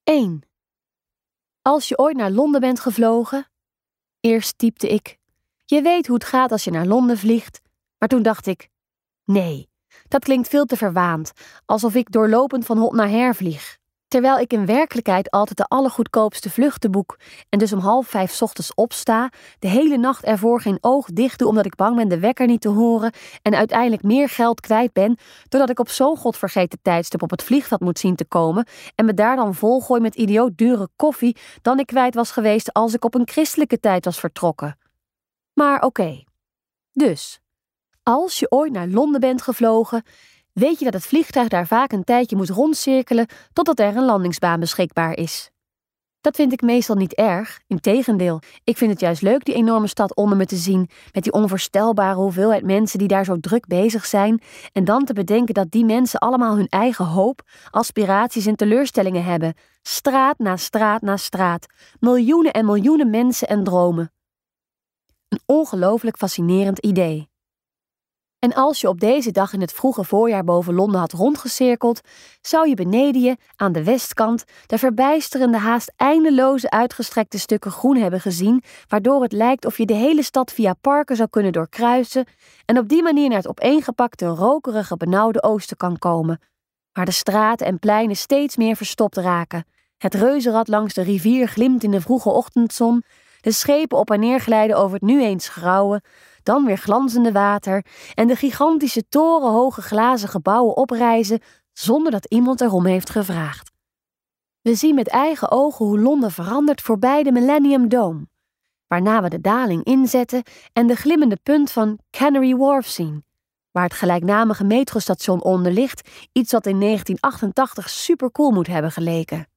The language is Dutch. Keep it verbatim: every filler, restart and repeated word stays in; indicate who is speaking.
Speaker 1: één. Als je ooit naar Londen bent gevlogen... Eerst typte ik... Je weet hoe het gaat als je naar Londen vliegt. Maar toen dacht ik... Nee, dat klinkt veel te verwaand. Alsof ik doorlopend van hot naar her vlieg. Terwijl ik in werkelijkheid altijd de allergoedkoopste vluchten boek en dus om half vijf 's ochtends opsta, de hele nacht ervoor geen oog dicht doe omdat ik bang ben de wekker niet te horen en uiteindelijk meer geld kwijt ben doordat ik op zo'n godvergeten tijdstip op het vliegveld moet zien te komen en me daar dan volgooi met idioot dure koffie dan ik kwijt was geweest als ik op een christelijke tijd was vertrokken. Maar oké. Okay. Dus, als je ooit naar Londen bent gevlogen, weet je dat het vliegtuig daar vaak een tijdje moet rondcirkelen totdat er een landingsbaan beschikbaar is. Dat vind ik meestal niet erg, integendeel. Ik vind het juist leuk die enorme stad onder me te zien, met die onvoorstelbare hoeveelheid mensen die daar zo druk bezig zijn, en dan te bedenken dat die mensen allemaal hun eigen hoop, aspiraties en teleurstellingen hebben, straat na straat na straat, miljoenen en miljoenen mensen en dromen. Een ongelooflijk fascinerend idee. En als je op deze dag in het vroege voorjaar boven Londen had rondgecirkeld, zou je beneden je, aan de westkant, de verbijsterende, haast eindeloze uitgestrekte stukken groen hebben gezien, waardoor het lijkt of je de hele stad via parken zou kunnen doorkruisen en op die manier naar het opeengepakte, rokerige, benauwde oosten kan komen, waar de straten en pleinen steeds meer verstopt raken. Het reuzenrad langs de rivier glimt in de vroege ochtendzon, de schepen op en neer glijden over het nu eens grauwe, dan weer glanzende water en de gigantische torenhoge glazen gebouwen oprijzen zonder dat iemand erom heeft gevraagd. We zien met eigen ogen hoe Londen verandert voorbij de Millennium Dome, waarna we de daling inzetten en de glimmende punt van Canary Wharf zien, waar het gelijknamige metrostation onder ligt, iets wat in negentien achtentachtig supercool moet hebben geleken.